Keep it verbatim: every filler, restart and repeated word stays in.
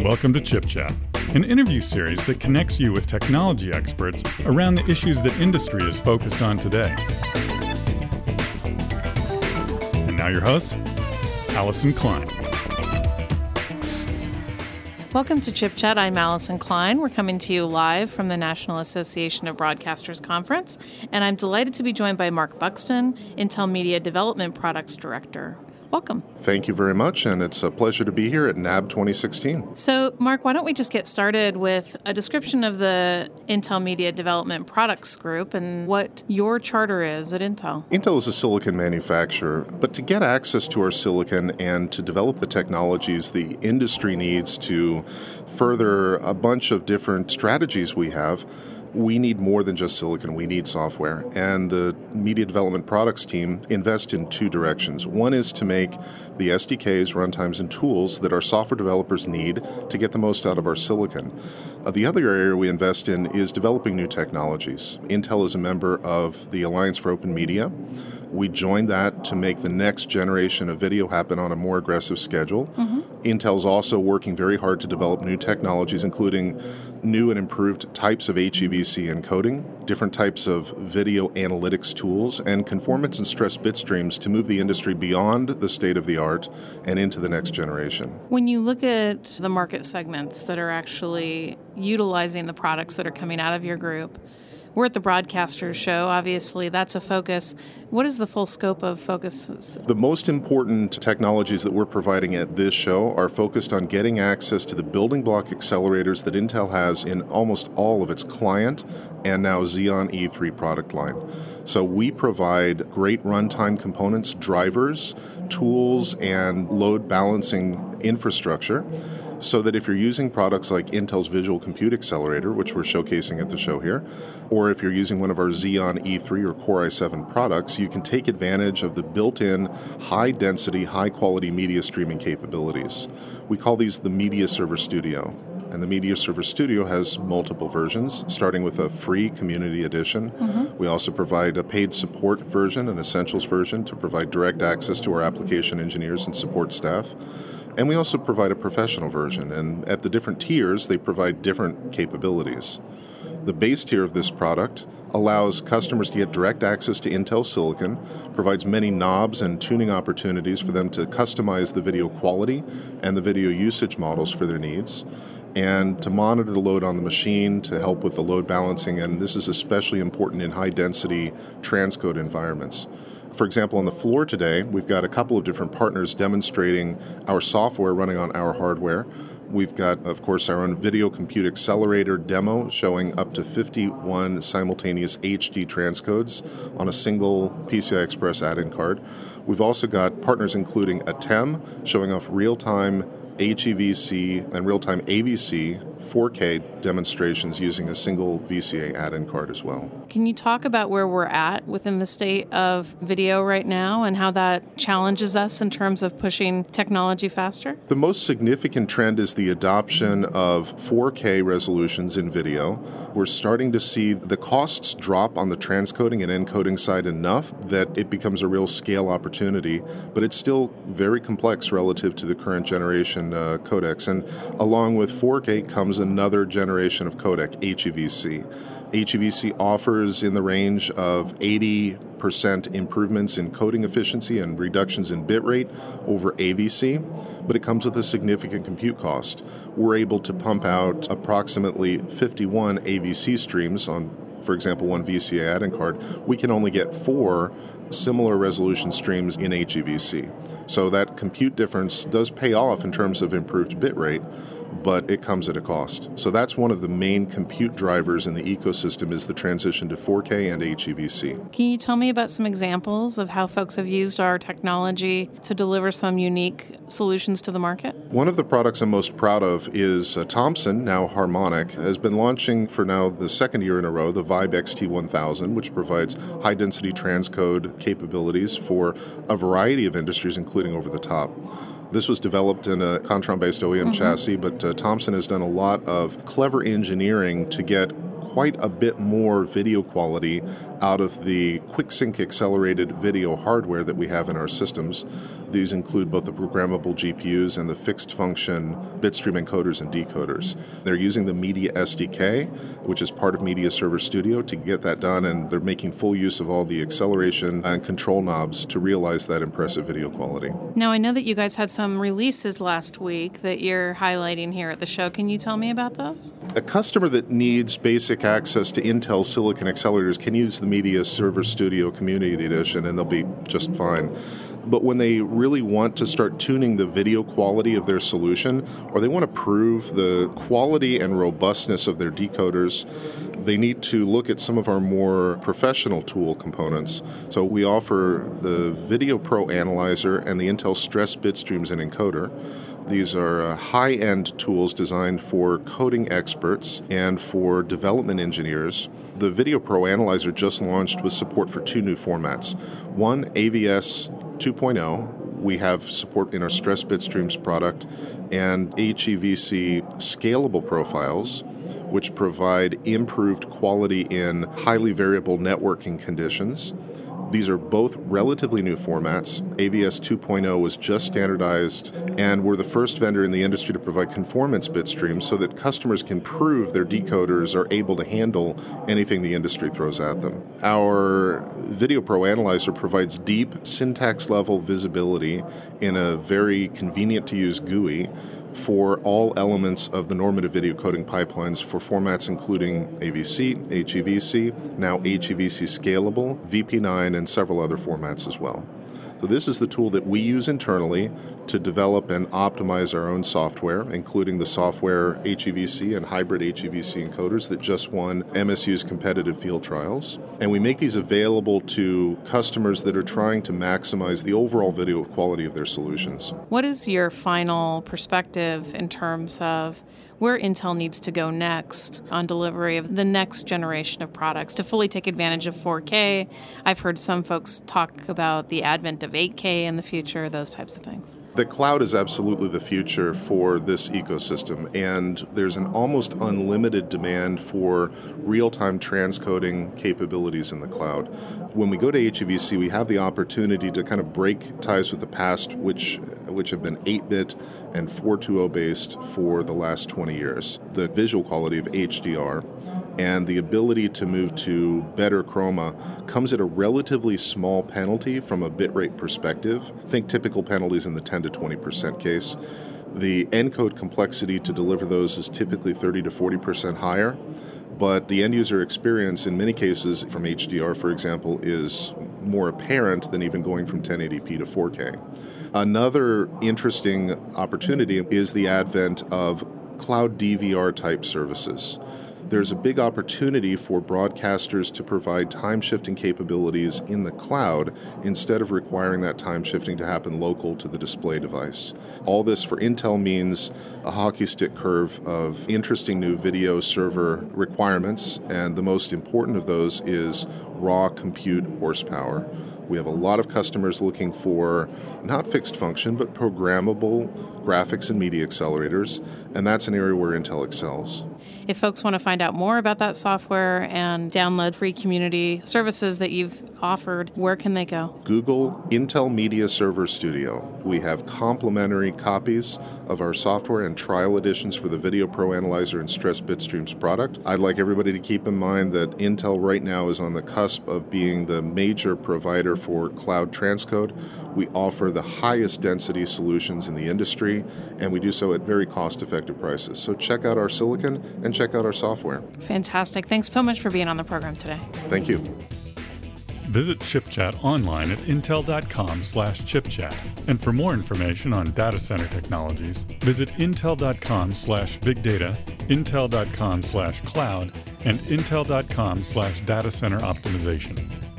Welcome to Chip Chat, an interview series that connects you with technology experts around the issues that industry is focused on today. And now your host, Allison Klein. Welcome to Chip Chat. I'm Allison Klein. We're coming to you live from the National Association of Broadcasters Conference, and I'm delighted to be joined by Mark Buxton, Intel Media Development Products Director. Welcome. Thank you very much, and it's a pleasure to be here at N A B twenty sixteen. So, Mark, why don't we just get started with a description of the Intel Media Development Products Group and what your charter is at Intel? Intel is a silicon manufacturer, but to get access to our silicon and to develop the technologies the industry needs to further a bunch of different strategies we have, we need more than just silicon. We need software. And the Media Development Products team invest in two directions. One is to make the S D Ks, runtimes, and tools that our software developers need to get the most out of our silicon. Uh, the other area we invest in is developing new technologies. Intel is a member of the Alliance for Open Media. We joined that to make the next generation of video happen on a more aggressive schedule. Mm-hmm. Intel's also working very hard to develop new technologies, including new and improved types of H E V C encoding, different types of video analytics tools, and conformance and stress bit streams to move the industry beyond the state of the art and into the next generation. When you look at the market segments that are actually utilizing the products that are coming out of your group, we're at the Broadcasters Show. Obviously, that's a focus. What is the full scope of focuses? The most important technologies that we're providing at this show are focused on getting access to the building block accelerators that Intel has in almost all of its client and now Xeon E three product line. So we provide great runtime components, drivers, tools, and load balancing infrastructure, so that if you're using products like Intel's Visual Compute Accelerator, which we're showcasing at the show here, or if you're using one of our Xeon E three or Core i seven products, you can take advantage of the built-in high-density, high-quality media streaming capabilities. We call these the Media Server Studio. And the Media Server Studio has multiple versions, starting with a free community edition. Mm-hmm. We also provide a paid support version, an essentials version, to provide direct access to our application engineers and support staff. And we also provide a professional version, and at the different tiers, they provide different capabilities. The base tier of this product allows customers to get direct access to Intel Silicon, provides many knobs and tuning opportunities for them to customize the video quality and the video usage models for their needs, and to monitor the load on the machine to help with the load balancing, and this is especially important in high-density transcode environments. For example, on the floor today, we've got a couple of different partners demonstrating our software running on our hardware. We've got, of course, our own Video Compute Accelerator demo showing up to fifty-one simultaneous H D transcodes on a single P C I Express add-in card. We've also got partners including Atem showing off real-time H E V C and real-time A V C four K demonstrations using a single V C A add-in card as well. Can you talk about where we're at within the state of video right now and how that challenges us in terms of pushing technology faster? The most significant trend is the adoption of four K resolutions in video. We're starting to see the costs drop on the transcoding and encoding side enough that it becomes a real scale opportunity, but it's still very complex relative to the current generation uh, codecs. And along with four K comes another generation of codec, H E V C. H E V C offers in the range of eighty percent improvements in coding efficiency and reductions in bitrate over A V C, but it comes with a significant compute cost. We're able to pump out approximately fifty-one A V C streams on, for example, one V C A add-in card. We can only get four similar resolution streams in H E V C. So that compute difference does pay off in terms of improved bitrate, but it comes at a cost. So that's one of the main compute drivers in the ecosystem is the transition to four K and H E V C. Can you tell me about some examples of how folks have used our technology to deliver some unique solutions to the market? One of the products I'm most proud of is uh, Thomson, now Harmonic, has been launching for now the second year in a row the Vibe X T one thousand, which provides high-density transcode capabilities for a variety of industries, including over-the-top. This was developed in a Contron-based O E M mm-hmm. chassis, but uh, Thomson has done a lot of clever engineering to get quite a bit more video quality out of the QuickSync accelerated video hardware that we have in our systems. These include both the programmable G P Us and the fixed function bitstream encoders and decoders. They're using the Media S D K, which is part of Media Server Studio, to get that done, and they're making full use of all the acceleration and control knobs to realize that impressive video quality. Now, I know that you guys had some releases last week that you're highlighting here at the show. Can you tell me about those? A customer that needs basic access to Intel Silicon accelerators can use the Media Server Studio Community Edition, and they'll be just fine. But when they really want to start tuning the video quality of their solution, or they want to prove the quality and robustness of their decoders, they need to look at some of our more professional tool components. So we offer the Video Pro Analyzer and the Intel Stress Bitstreams and Encoder. These are uh, high-end tools designed for coding experts and for development engineers. The Video Pro Analyzer just launched with support for two new formats. One, A V S two point oh. We have support in our Stress Bitstreams product, and H E V C scalable profiles, which provide improved quality in highly variable networking conditions. These are both relatively new formats. A V S two point oh was just standardized, and we're the first vendor in the industry to provide conformance bitstreams so that customers can prove their decoders are able to handle anything the industry throws at them. Our Video Pro Analyzer provides deep syntax-level visibility in a very convenient-to-use G U I for all elements of the normative video coding pipelines for formats including A V C, H E V C, now H E V C Scalable, V P nine, and several other formats as well. So this is the tool that we use internally to develop and optimize our own software, including the software H E V C and hybrid H E V C encoders that just won M S U's competitive field trials. And we make these available to customers that are trying to maximize the overall video quality of their solutions. What is your final perspective in terms of where Intel needs to go next on delivery of the next generation of products to fully take advantage of four K? I've heard some folks talk about the advent of eight K in the future, those types of things. The cloud is absolutely the future for this ecosystem, and there's an almost unlimited demand for real-time transcoding capabilities in the cloud. When we go to H E V C, we have the opportunity to kind of break ties with the past, which which have been eight-bit and four twenty based for the last twenty years. The visual quality of H D R and the ability to move to better chroma comes at a relatively small penalty from a bitrate perspective. Think typical penalties in the ten to twenty percent case. The encode complexity to deliver those is typically thirty to forty percent higher, but the end user experience in many cases from H D R, for example, is more apparent than even going from ten eighty p to four K. Another interesting opportunity is the advent of cloud D V R type services. There's a big opportunity for broadcasters to provide time-shifting capabilities in the cloud instead of requiring that time-shifting to happen local to the display device. All this for Intel means a hockey stick curve of interesting new video server requirements, and the most important of those is raw compute horsepower. We have a lot of customers looking for not fixed function, but programmable graphics and media accelerators, and that's an area where Intel excels. If folks want to find out more about that software and download free community services that you've offered, where can they go? Google Intel Media Server Studio. We have complimentary copies of our software and trial editions for the Video Pro Analyzer and Stress Bitstreams product. I'd like everybody to keep in mind that Intel right now is on the cusp of being the major provider for cloud transcode. We offer the highest density solutions in the industry, and we do so at very cost-effective prices. So check out our silicon and check out our software. Fantastic. Thanks so much for being on the program today. Thank you. Visit ChipChat online at intel.com slash chipchat. And for more information on data center technologies, visit intel.com slash big data, intel.com slash cloud, and intel.com slash data center optimization.